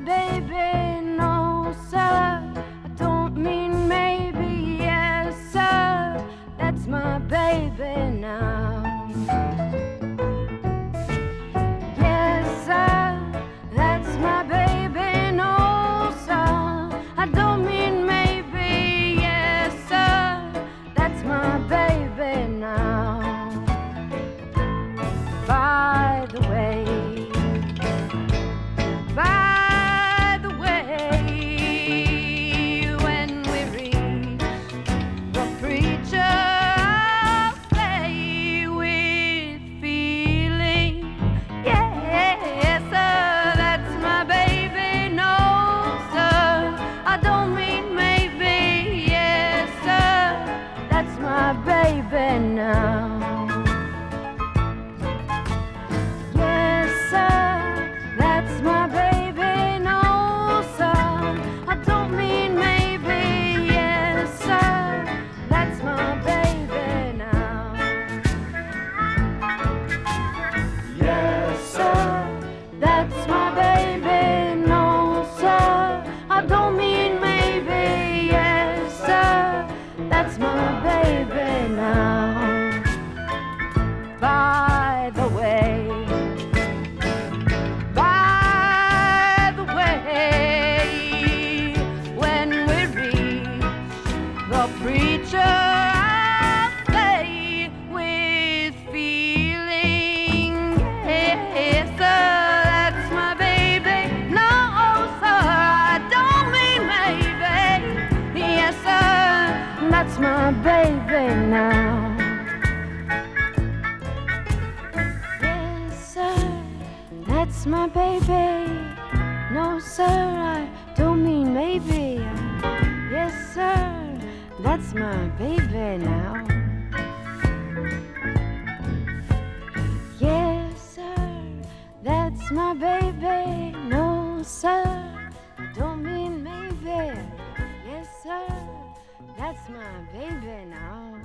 baby, no sir. I don't mean maybe, yes sir. That's my baby now. Yes sir, that's my baby, no sir. I don't mean maybe, yes sir. That's my baby now. By the way, by the way, when we reach the preacher, I'll play with feeling. Yes, sir, that's my baby. No, sir, I don't mean maybe. Yes, sir, that's my baby now. Yes, sir, that's my baby. No, sir, I don't mean maybe. Yes, sir, that's my baby now. Yes, sir, that's my baby. No, sir, I don't mean maybe. Yes, sir, that's my baby now. By the way, by the way, when we reach the preacher, I'll play with feeling. Yes, sir, that's my baby. No, sir, I don't mean maybe. Yes, sir, that's my baby now. Yes, sir, that's my baby. No, sir, I don't mean maybe. Yes, sir, that's my baby now. Yes, sir, that's my baby. No, sir, don't mean maybe. Yes, sir, that's my baby now.